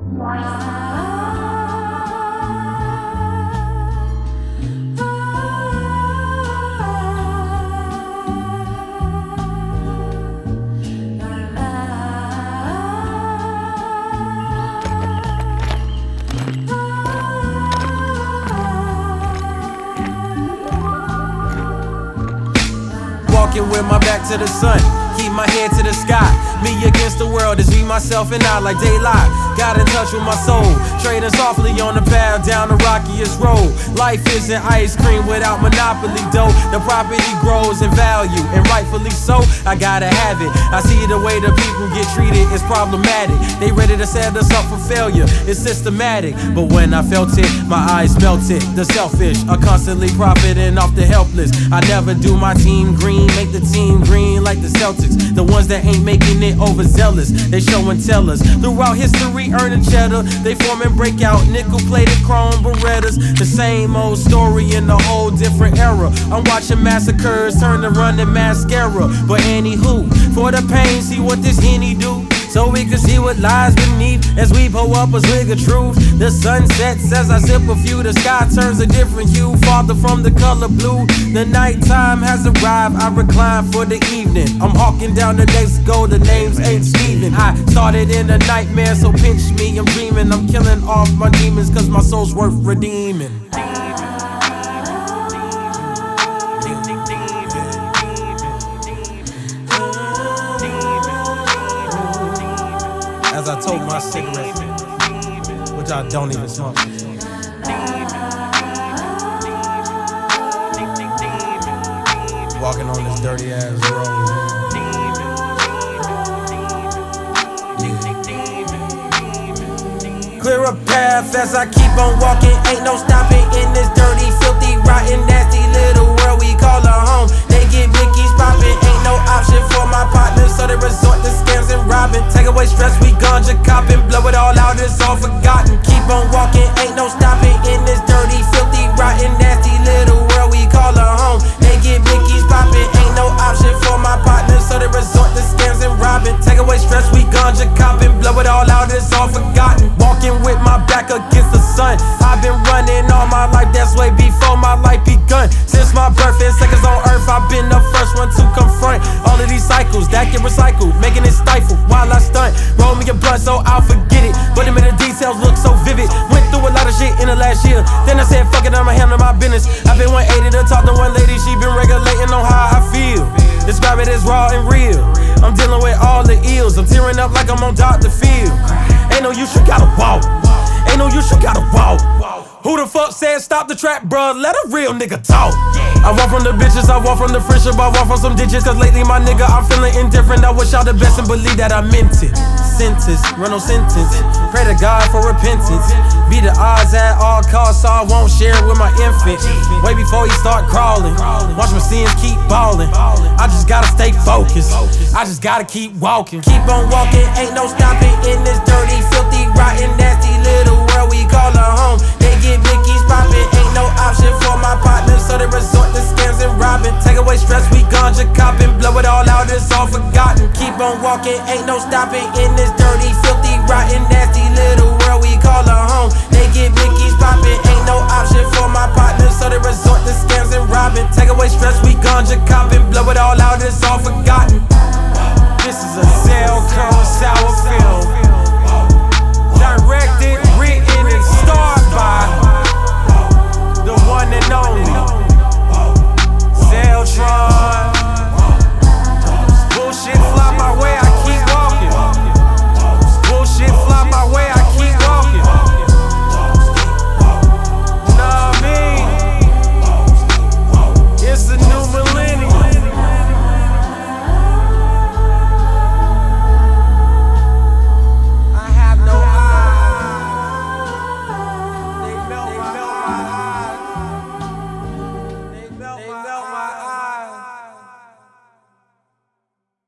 Walking with my back to the sun, keep my head to the sky. Me against the world, it's me, myself, and I like daylight. Got in touch with my soul, trading softly on the path down the rockiest road. Life isn't ice cream without monopoly dough. The property grows in value, and rightfully so. I gotta have it. I see the way the people get treated is problematic. They ready to set us up for failure, it's systematic. But when I felt it, my eyes melted. The selfish are constantly profiting off the helpless. I never do my team green, make the team green like the Celtics. The ones that ain't making it overzealous, they show and tell us. Throughout history, earning cheddar, they form and break out nickel-plated chrome Berettas. The same old story in a whole different era. I'm watching massacres turn to running mascara. But anywho, for the pain, see what this Henny do, so we can see what lies beneath as we pull up a swig of truth. The sun sets as I sip a few, the sky turns a different hue, farther from the color blue. The nighttime has arrived, I recline for the evening. I'm hawking down the next goal, the names ain't Steven. I started in a nightmare, so pinch me, I'm dreaming. I'm killing off my demons, cause my soul's worth redeeming. As I told my cigarettes, which I don't even smoke. Walking on this dirty ass road. Clear a path as I keep on walking. Ain't no stopping in this dirty, filthy, rotten, nasty little world we call a home. They get blickies popping, ain't no option for my partners, so they resort to scams and robbing. Take away stress, we ganja copping, blow it all out, it's all forgotten. Keep on walking, ain't no stopping in this dirty, filthy, rotten, nasty little world we call a home. They get blickies popping, ain't no option for my partners, so they resort to scams and robbing. Take away stress, we ganja copping, blow it all out, it's all forgotten. Walking with my back against the sun, I've been running all my life, that's way before my life begun. Since my birth and seconds on earth, I've been the first one to confront all of these cycles that get recycled, making it stifle while I stunt. Roll me a blunt so I'll forget it, but the details look so vivid. Went through a lot of shit in the last year, then I said fuck it, I'ma handle my business. I've been 180 to talk to one lady, she been regulating on how I feel. Describe it as raw and real, I'm dealing with all the ills, I'm tearing up like I'm on Dr. Phil. Ain't no use, you gotta walk. Ain't no use, you gotta walk. Who the fuck said stop the trap, bruh? Let a real nigga talk. I walk from the bitches, I walk from the friendship, I walk from some ditches. Cause lately my nigga, I'm feeling indifferent. I wish y'all the best and believe that I meant it. Sentence, run no sentence, pray to God for repentance. Be the odds at all costs, so I won't share it with my infant. Way before he start crawling, watch my sins keep balling. I just gotta stay focused, I just gotta keep walking. Keep on walking, ain't no stopping in this dirty, filthy